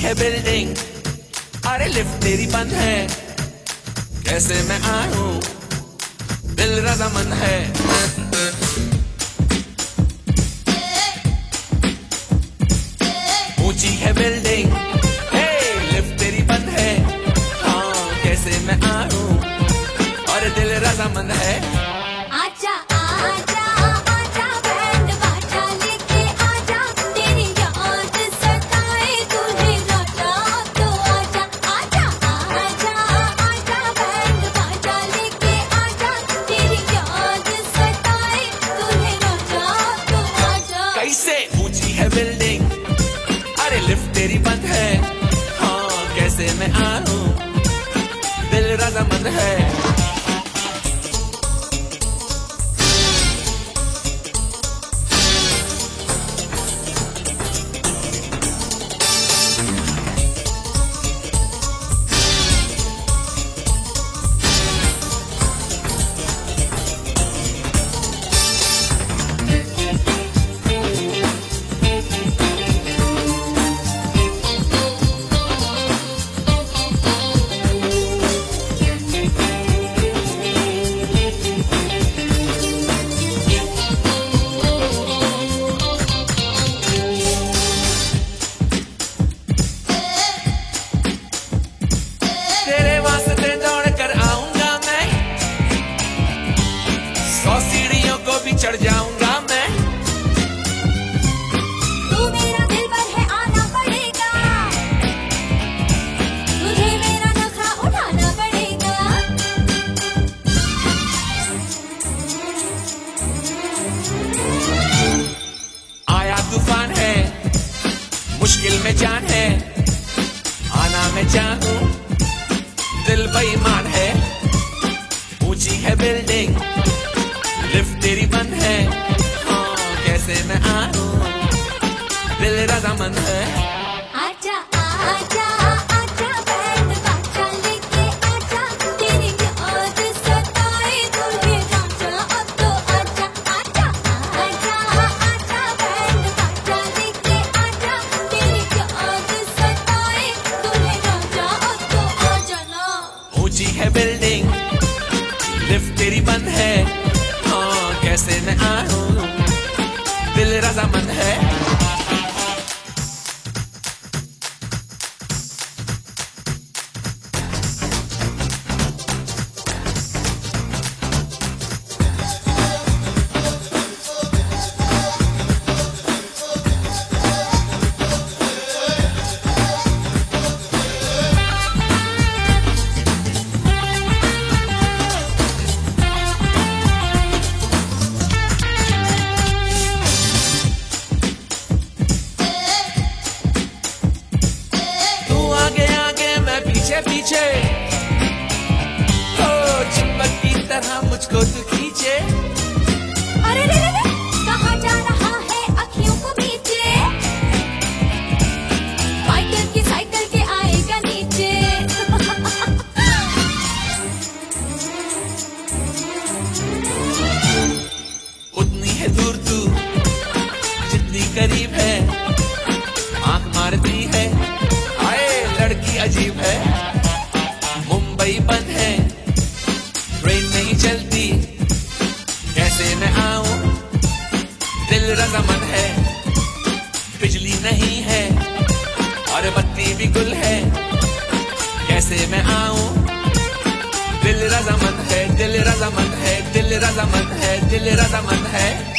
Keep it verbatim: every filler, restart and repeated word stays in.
है बिल्डिंग, अरे लिफ्ट तेरी बंद है, कैसे मैं आऊं, दिल रजामंद है। ऊंची है बिल्डिंग, हे लिफ्ट तेरी बंद है, हाँ कैसे मैं आऊं, और दिल रजामंद है। आजा आजा आजा बैंड बाजा लेके आजा, तेरी याद सताए दूल्हे राजा तो आजा। आजा आजा आजा बैंड बाजा लेके आजा, तेरी याद सताए दूल्हे राजा तो आजा। कैसे ऊंची है बिल्डिंग, अरे लिफ्ट तेरी बंद है, हाँ कैसे मैं आऊं, दिल रजामंद है। तेरे वास्ते दौड़ कर आऊंगा मैं, सौ सीढ़ियों को भी चढ़ जाऊंगा मैं। तू मेरा दिलबर है आना पड़ेगा, तुझे मेरा नखरा उठाना पड़ेगा। आया तूफान है, मुश्किल में जान है, आना मैं चाहूं, दिल बेईमान है। ऊंची है बिल्डिंग, लिफ्ट तेरी बंद है, हाँ कैसे मैं आऊं, दिल रजामंद है। आजा आजा आजा बैंड बाजा लेके आजा, तेरी याद सताए दूल्हे राजा अब तो आजा। आजा आजा आजा बैंड बाजा लेके आजा, तेरी याद सताए दूल्हे राजा अब तो आजा ना। ऊंची है बिल्डिंग, लिफ्ट तेरी बंद है, हाँ कैसे मैं आऊं, दिल रजामंद है। पीछे पीछे ओ चिपक की तरह मुझको तू खींचे। अरे रे रे रे, कहाँ जा रहा है अखियों को नीचे, फाइटर की साइकिल के आएगा नीचे। उतनी है दूर तू जितनी करीब है, आंख मारती है, आए लड़की अजीब है। मुंबई बंद है, ट्रेन नहीं चलती, कैसे मैं आऊं, दिल रजामंद है। बिजली नहीं है और बत्ती भी गुल है, कैसे मैं आऊं, दिल रजामंद है, दिल रजामंद है, दिल रजामंद है, दिल रजामंद है।